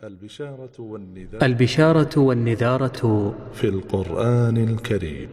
البشارة والنذارة في القرآن الكريم.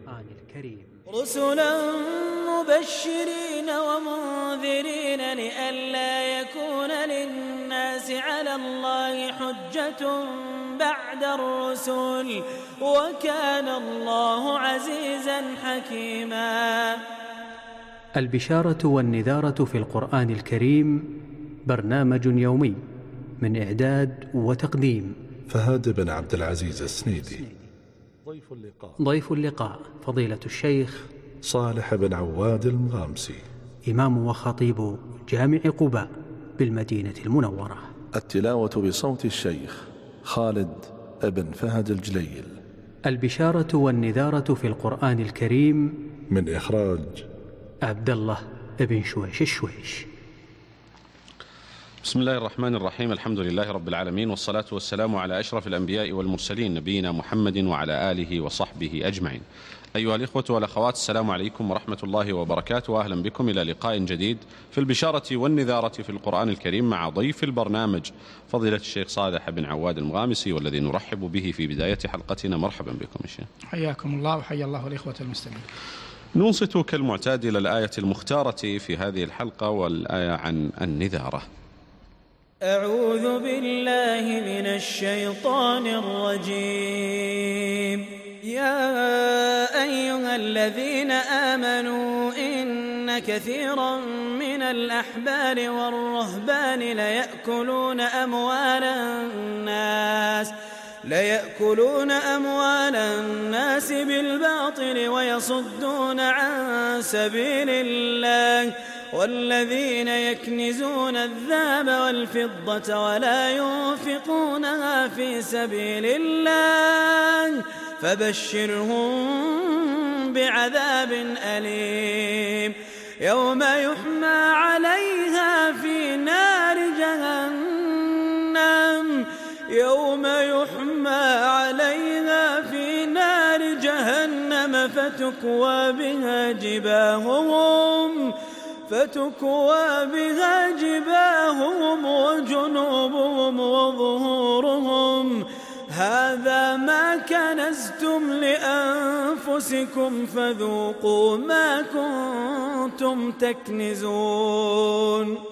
رسلا مبشرين ومنذرين لئلا يكون للناس على الله حجة بعد الرسل وكان الله عزيزا حكيما. البشارة والنذارة في القرآن الكريم برنامج يومي من إعداد وتقديم فهد بن عبد العزيز السنيدي. ضيف اللقاء فضيلة الشيخ صالح بن عواد المغامسي، إمام وخطيب جامع قباء بالمدينة المنورة. التلاوة بصوت الشيخ خالد بن فهد الجليل. البشارة والنذارة في القرآن الكريم من إخراج عبد الله بن شويش الشويش. بسم الله الرحمن الرحيم. الحمد لله رب العالمين، والصلاة والسلام على أشرف الأنبياء والمرسلين نبينا محمد وعلى آله وصحبه أجمعين. أيها الإخوة والأخوات، السلام عليكم ورحمة الله وبركاته، وأهلا بكم إلى لقاء جديد في البشارة والنذارة في القرآن الكريم مع ضيف البرنامج فضيلة الشيخ صالح بن عواد المغامسي، والذي نرحب به في بداية حلقتنا. مرحبا بكم يا شيخ. حياكم الله وحيا الله الإخوة المستمعين. ننصت كالمعتاد إلى الآية المختارة في هذه الحلقة، والآية عن النذارة. أعوذ بالله من الشيطان الرجيم. يا أيها الذين آمنوا إن كثيرا من الأحبار والرهبان ليأكلون أموال الناس بالباطل ويصدون عن سبيل الله، والذين يكنزون الذهب والفضة ولا ينفقونها في سبيل الله فبشرهم بعذاب أليم يوم يحمى عليها في نار جهنم فتكوى بها جباههم وجنوبهم وظهورهم هذا ما كنزتم لأنفسكم فذوقوا ما كنتم تكنزون.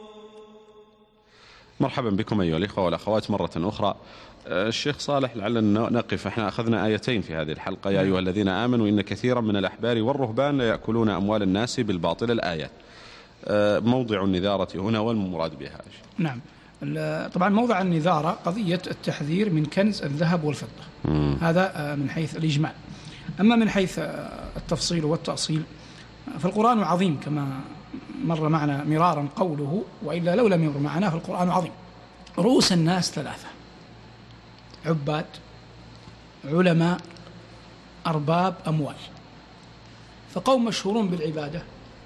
مرحبا بكم أيها الإخوة والأخوات مرة أخرى. الشيخ صالح، لعلنا نقف، احنا أخذنا آيتين في هذه الحلقة. يا أيها الذين آمنوا إن كثيرا من الأحبار والرهبان ليأكلون أموال الناس بالباطل، الآية. موضع النذارة هنا والمراد بها. نعم، طبعا موضع النذارة قضية التحذير من كنز الذهب والفضة. هذا من حيث الإجمال. أما من حيث التفصيل والتأصيل فالقرآن عظيم كما مر معنا مرارا قوله، وإلا لو لم يمر معنا فالقرآن عظيم. رؤوس الناس ثلاثة: عباد، علماء، أرباب أموال. فقوم مشهورون بالعبادة،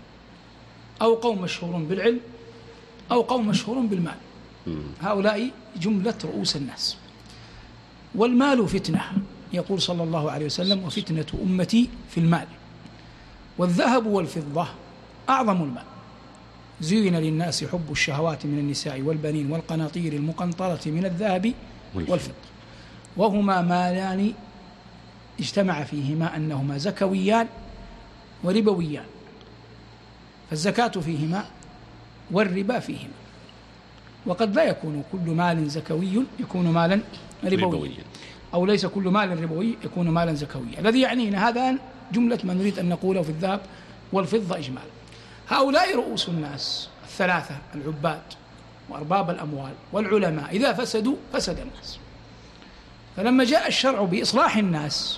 أو قوم مشهورون بالعلم، أو قوم مشهورون بالمال. هؤلاء جملة رؤوس الناس. والمال فتنة، يقول صلى الله عليه وسلم: وفتنة أمتي في المال. والذهب والفضة أعظم المال. زين للناس حب الشهوات من النساء والبنين والقناطير المقنطرة من الذهب والفضة، وهما مالان اجتمع فيهما أنهما زكويان وربويان، فالزكاة فيهما والربا فيهما. وقد لا يكون كل مال زكوي يكون مالا ربويا، أو ليس كل مال ربوي يكون مالا زكويا. الذي يعنينا هذا جملة ما نريد أن نقوله في الذهب والفضة إجمالا. هؤلاء رؤوس الناس الثلاثة: العباد وأرباب الأموال والعلماء. إذا فسدوا فسد الناس. فلما جاء الشرع بإصلاح الناس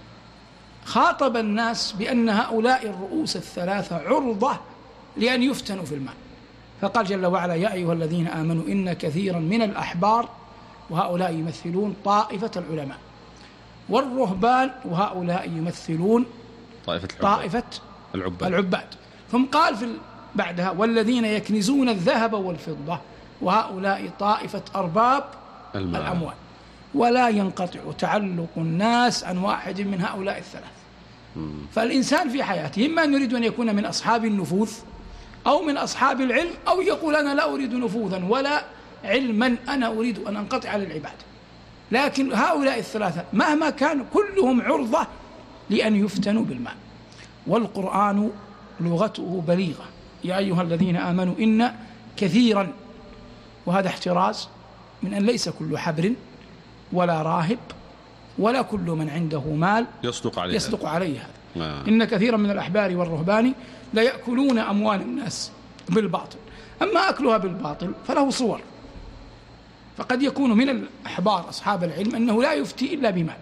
خاطب الناس بأن هؤلاء الرؤوس الثلاثة عرضة لأن يفتنوا في المال، فقال جل وعلا: يا أيها الذين آمنوا إن كثيرا من الأحبار، وهؤلاء يمثلون طائفة العلماء، والرهبان، وهؤلاء يمثلون طائفة العباد. ثم قال بعدها: والذين يكنزون الذهب والفضة، وهؤلاء طائفة أرباب الأموال. ولا ينقطع تعلق الناس عن واحد من هؤلاء الثلاث. فالإنسان في حياته إما أن يريد أن يكون من أصحاب النفوذ، أو من أصحاب العلم، أو يقول أنا لا أريد نفوذا ولا علما أنا أريد أن أنقطع عن العبادة. لكن هؤلاء الثلاثة مهما كانوا كلهم عرضة لأن يفتنوا بالمال. والقرآن لغته بليغة، يا أيها الذين آمنوا إن كثيرا، وهذا احتراز من أن ليس كل حبر ولا راهب ولا كل من عنده مال يصدق عليه هذا. إن كثيرا من الأحبار والرهبان لا يأكلون أموال الناس بالباطل. أما أكلها بالباطل فله صور، فقد يكون من الأحبار أصحاب العلم أنه لا يفتي إلا بمال.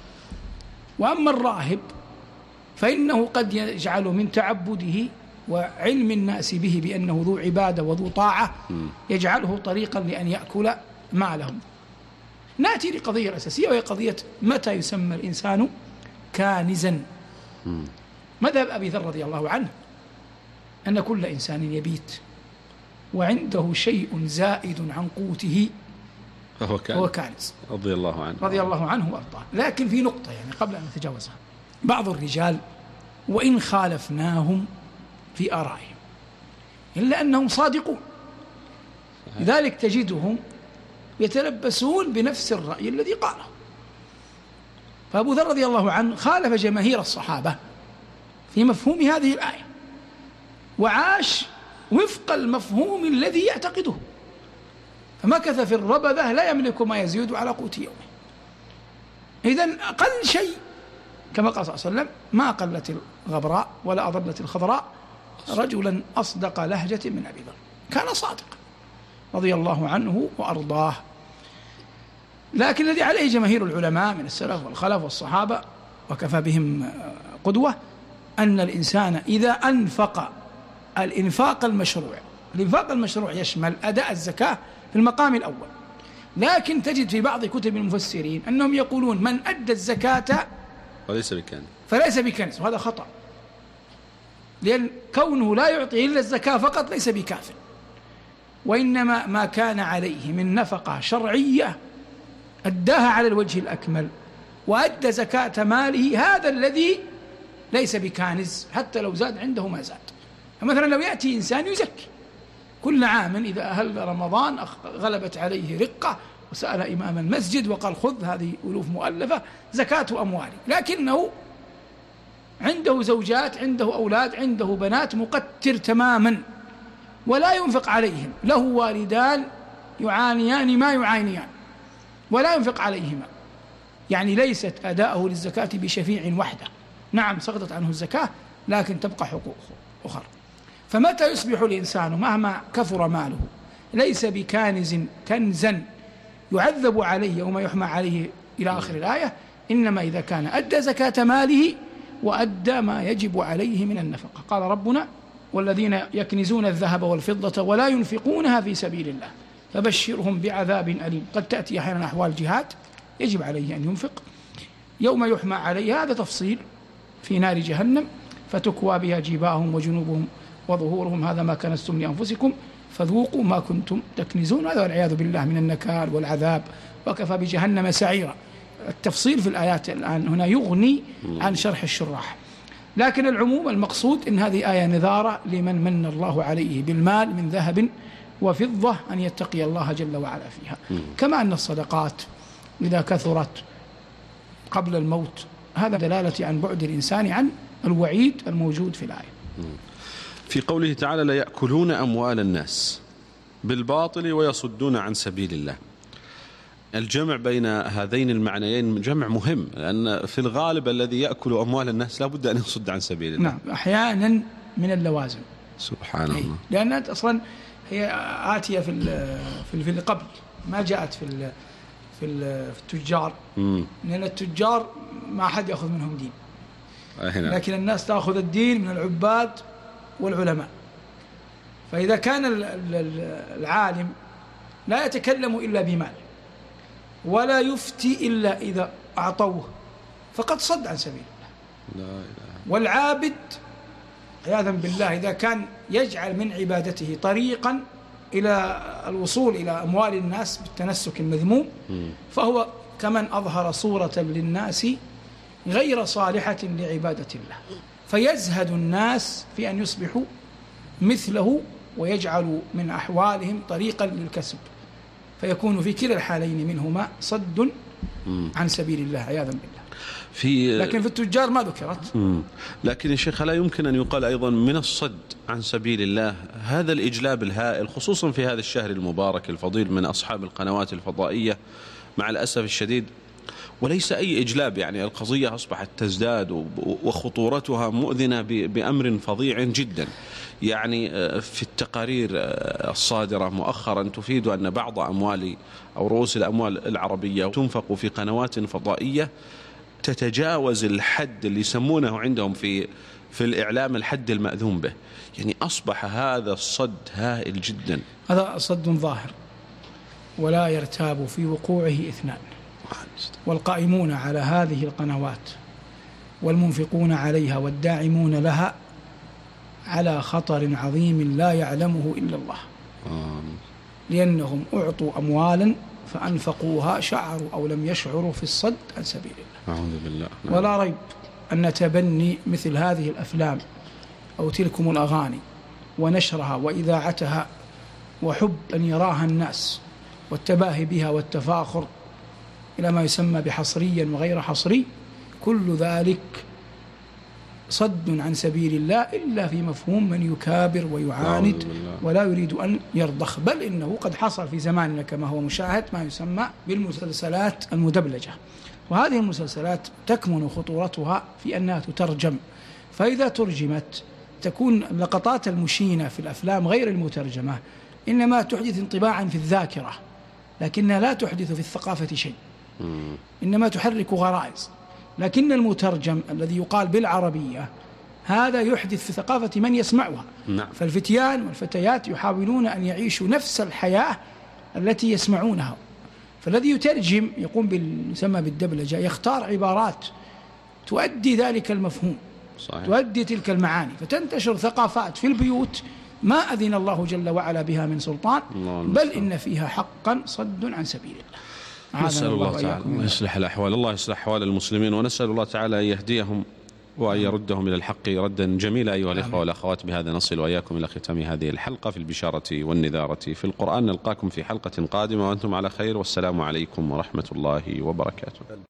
وأما الراهب فإنه قد يجعل من تعبده وعلم الناس به بأنه ذو عبادة وذو طاعة يجعله طريقا لأن يأكل مالهم. نأتي لقضية الأساسية، وهي قضية متى يسمى الإنسان كانزا. مذهب أبي ذر رضي الله عنه أن كل إنسان يبيت وعنده شيء زائد عن قوته هو كانز رضي الله عنه وأرضاه. لكن في نقطة يعني قبل أن نتجاوزها، بعض الرجال وإن خالفناهم في آرائهم إلا أنهم صادقون، لذلك تجدهم يتلبسون بنفس الرأي الذي قاله. فأبو ذر رضي الله عنه خالف جماهير الصحابة في مفهوم هذه الآية، وعاش وفق المفهوم الذي يعتقده، فمكث في الربذة لا يملك ما يزيد على قوت يومه. إذن أقل شيء كما قال صلى الله عليه وسلم: ما قلت الغبراء ولا أضلت الخضراء رجلا أصدق لهجة من أبي ذر. كان صادقا رضي الله عنه وأرضاه. لكن الذي عليه جماهير العلماء من السلف والخلف والصحابة وكفى بهم قدوة أن الإنسان إذا أنفق الإنفاق المشروع، الإنفاق المشروع يشمل أداء الزكاة في المقام الأول، لكن تجد في بعض كتب المفسرين أنهم يقولون من أدى الزكاة فليس بكنز، وهذا خطأ، لأن كونه لا يعطي إلا الزكاة فقط ليس بكاف، وإنما ما كان عليه من نفقة شرعية أداها على الوجه الأكمل وأدى زكاة ماله، هذا الذي ليس بكانز حتى لو زاد عنده ما زاد. فمثلا لو يأتي إنسان يزكي كل عام إذا أهل رمضان غلبت عليه رقة وسأل إمام المسجد وقال: خذ هذه ألوف مؤلفة زكاة أموالي، لكنه عنده زوجات، عنده أولاد، عنده بنات، مقتر تماما ولا ينفق عليهم، له والدان يعانيان ما يعانيان ولا ينفق عليهما، يعني ليست أداءه للزكاة بشفيع وحده، نعم سقطت عنه الزكاة لكن تبقى حقوق أخرى. فمتى يصبح الإنسان مهما كثر ماله ليس بكانز كنزا يعذب عليه يوم يحمى عليه إلى آخر الآية، إنما إذا كان أدى زكاة ماله وأدى ما يجب عليه من النفقة. قال ربنا: والذين يكنزون الذهب والفضة ولا ينفقونها في سبيل الله فبشرهم بعذاب أليم. قد تأتي أحيانا أحوال جهاد يجب عليه أن ينفق يوم يحمى عليه، هذا تفصيل في نار جهنم فتكوى بها جباههم وجنوبهم وظهورهم هذا ما كنزتم لأنفسكم فذوقوا ما كنتم تكنزون، هذا والعياذ بالله من النكال والعذاب، وكفى بجهنم سعيرا. التفصيل في الآيات الآن هنا يغني عن شرح الشراح، لكن العموم المقصود إن هذه آية نذارة لمن من الله عليه بالمال من ذهب وفضة أن يتقي الله جل وعلا فيها. كما أن الصدقات إذا كثرت قبل الموت هذا دلالة عن بعد الإنسان عن الوعيد الموجود في الآية. في قوله تعالى: لا يأكلون أموال الناس بالباطل ويصدون عن سبيل الله، الجمع بين هذين المعنيين جمع مهم، لأن في الغالب الذي يأكل أموال الناس لا بد أن يصد عن سبيل الله. نعم، أحيانا من اللوازم. سبحان الله. لأن أصلا هي آتية في القبل، ما جاءت في التجار، لأن التجار ما أحد يأخذ منهم دين، لكن الناس تأخذ الدين من العباد والعلماء. فإذا كان العالم لا يتكلم إلا بمال ولا يفتي إلا إذا أعطوه فقد صد عن سبيل الله. لا إله. والعابد عياذا بالله إذا كان يجعل من عبادته طريقا إلى الوصول إلى أموال الناس بالتنسك المذموم فهو كمن أظهر صورة للناس غير صالحة لعبادة الله، فيزهد الناس في أن يصبحوا مثله ويجعلوا من أحوالهم طريقا للكسب فيكون في كلا الحالين منهما صد عن سبيل الله عياذا بالله. لكن في التجار ما ذكرت. لكن يا شيخ لا يمكن أن يقال أيضا من الصد عن سبيل الله هذا الإجلاب الهائل خصوصا في هذا الشهر المبارك الفضيل من أصحاب القنوات الفضائية مع الأسف الشديد، وليس أي إجلاب، يعني القضية أصبحت تزداد وخطورتها مؤذنة بأمر فظيع جدا. يعني في التقارير الصادرة مؤخرا تفيد أن بعض أموال أو رؤوس الأموال العربية تنفق في قنوات فضائية تتجاوز الحد اللي يسمونه عندهم في الإعلام الحد المأذون به. يعني أصبح هذا الصد هائل جدا. هذا صد ظاهر ولا يرتاب في وقوعه اثنان، والقائمون على هذه القنوات والمنفقون عليها والداعمون لها على خطر عظيم لا يعلمه إلا الله، لأنهم أعطوا أموالا فأنفقوها شعروا أو لم يشعروا في الصد عن سبيل الله. أعوذ بالله. ولا ريب أن تبني مثل هذه الأفلام أو تلكم الأغاني ونشرها وإذاعتها وحب أن يراها الناس والتباهي بها والتفاخر إلى ما يسمى بحصريا وغير حصري، كل ذلك صد عن سبيل الله إلا في مفهوم من يكابر ويعاند ولا يريد أن يرضخ. بل إنه قد حصل في زماننا كما هو مشاهد ما يسمى بالمسلسلات المدبلجة، وهذه المسلسلات تكمن خطورتها في أنها تترجم، فإذا ترجمت تكون اللقطات المشينة في الأفلام غير المترجمة إنما تحدث انطباعا في الذاكرة، لكنها لا تحدث في الثقافة شيء، إنما تحرك غرائز. لكن المترجم الذي يقال بالعربية هذا يحدث في ثقافة من يسمعها. فالفتيان والفتيات يحاولون أن يعيشوا نفس الحياة التي يسمعونها، فالذي يترجم يقوم بالسمى بالدبلجة يختار عبارات تؤدي ذلك المفهوم، صحيح. تؤدي تلك المعاني، فتنتشر ثقافات في البيوت ما أذن الله جل وعلا بها من سلطان، بل إن فيها حقا صد عن سبيل الله. نسأل الله تعالى أن يصلح الأحوال، الله يصلح أحوال المسلمين، ونسأل الله تعالى أن يهديهم وأن يردهم إلى الحق ردا جميلا. أيها الإخوة والأخوات، بهذا نصل وإياكم إلى ختام هذه الحلقة في البشارة والنذارة في القرآن. نلقاكم في حلقة قادمة وأنتم على خير، والسلام عليكم ورحمة الله وبركاته.